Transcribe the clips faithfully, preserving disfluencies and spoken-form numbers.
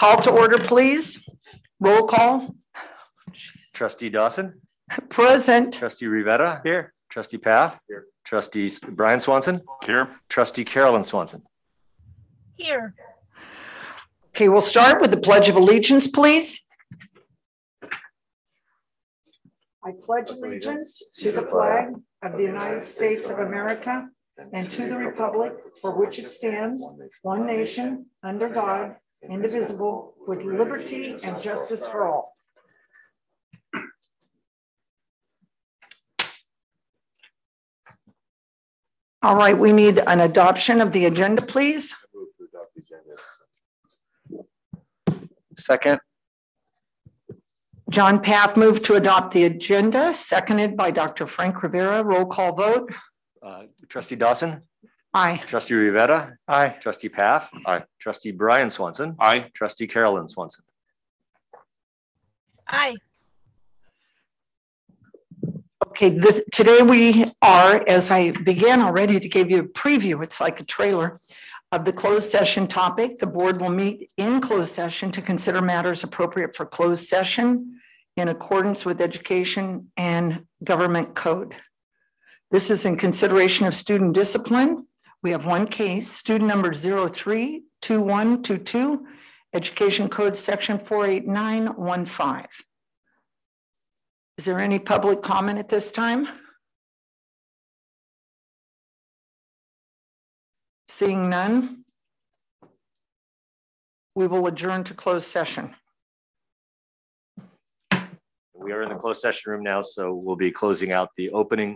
Call to order, please. Roll call. Trustee Dawson. Present. Trustee Rivera. Here. Trustee Paff. Here. Trustee Brian Swanson. Here. Trustee Carolyn Swanson. Here. Okay, we'll start with the Pledge of Allegiance, please. I pledge allegiance to the flag of the United States of America and to the republic for which it stands, one nation, under God, indivisible, with liberty and justice for all. All right, we need an adoption of the agenda, please. Second. John Paff moved to adopt the agenda, seconded by Doctor Frank Rivera. Roll call vote. Uh, Trustee Dawson. Aye. Trustee Rivera. Aye. Trustee Paff. Aye. Trustee Brian Swanson. Aye. Trustee Carolyn Swanson. Aye. Okay, this, today we are, as I began already to give you a preview, it's like a trailer of the closed session topic. The board will meet in closed session to consider matters appropriate for closed session in accordance with education and government code. This is in consideration of student discipline. We have one case, student number zero three two one two two, Education Code section four eight nine one five. Is there any public comment at this time? Seeing none, we will adjourn to closed session. We are in the closed session room now, so we'll be closing out the opening.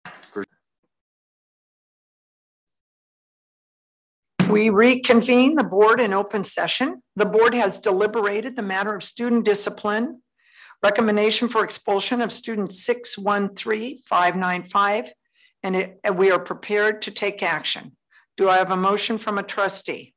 We reconvene the board in open session. The board has deliberated the matter of student discipline, recommendation for expulsion of student six one three five nine five, and, it, and we are prepared to take action. Do I have a motion from a trustee?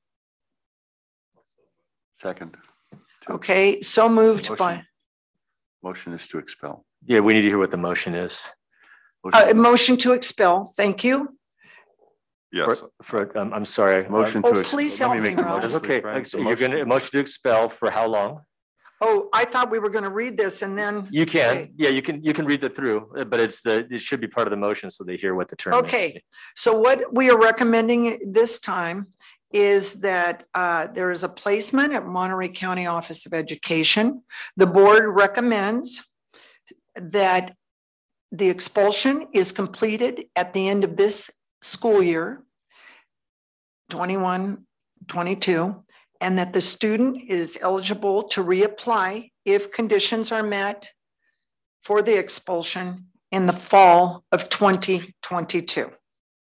Second. Okay, so moved motion, by. Motion is to expel. Yeah, we need to hear what the motion is. Motion, uh, motion to expel. Thank you. Yes. For, for um, I'm sorry. Motion oh, to expel. Please help me. That's okay. Please, you're going to motion to expel for how long? Oh, I thought we were going to read this and then. You can, say. yeah, you can, you can read it through, but it's the, it should be part of the motion so they hear what the term is. Okay, so what we are recommending this time is that uh, there is a placement at Monterey County Office of Education. The board recommends that the expulsion is completed at the end of this school year, twenty-one twenty-two, and that the student is eligible to reapply if conditions are met for the expulsion in the fall of twenty twenty-two.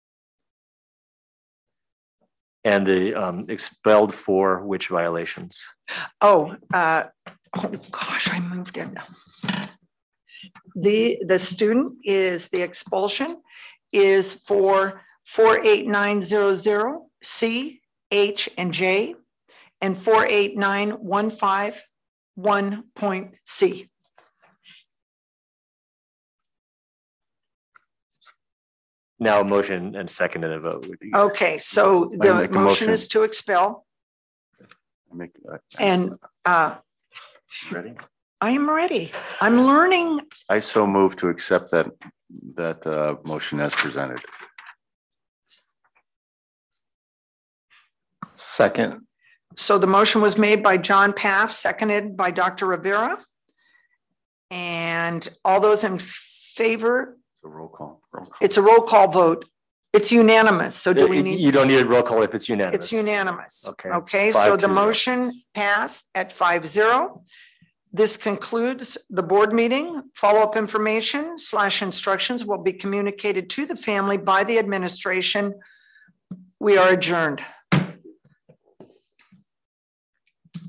And the um, expelled for which violations? Oh, uh, oh gosh, I moved it. The, the student is, the expulsion is for four eight nine zero zero C, H, and J, and four eight nine one five one point C. Now a motion and second and a vote would be. Okay, so the motion, motion is to expel. Make, uh, And uh, ready? I am ready. I'm learning. I so move to accept that that uh, motion as presented. Second. So the motion was made by John Paff, seconded by Doctor Rivera. And all those in favor? It's a roll call. Roll call. It's a roll call vote. It's unanimous. So do we need? You don't need a roll call if it's unanimous. It's unanimous. Okay. Okay, so the motion passed at five zero. This concludes the board meeting. Follow-up information slash instructions will be communicated to the family by the administration. We are adjourned.